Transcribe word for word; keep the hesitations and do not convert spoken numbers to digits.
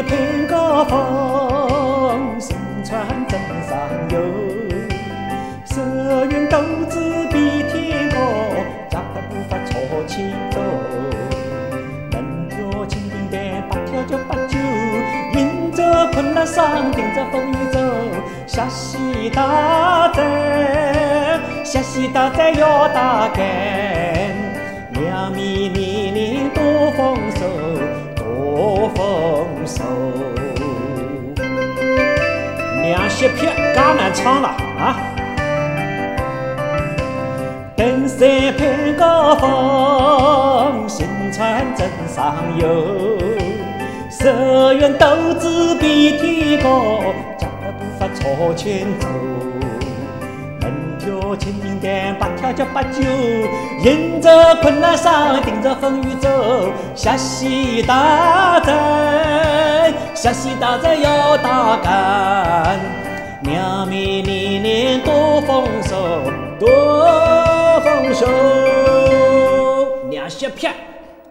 山攀高峰，身穿镇上游。十元斗志比天高，加快步伐朝前走。能跳蜻蜓点，八跳就八九，迎着困难上，顶着风雨走。下西大寨，下西大寨要打干，两面年年多丰收，多丰收。两些片介难唱了啊！登山攀高峰，心穿镇上游。十元斗志比天高，加快步伐朝前走。能跳蜻蜓点，八跳叫八九，迎着困难上，顶着风雨走。下西大寨，下西大寨要打干，两面年年多丰收，多丰收。两些片。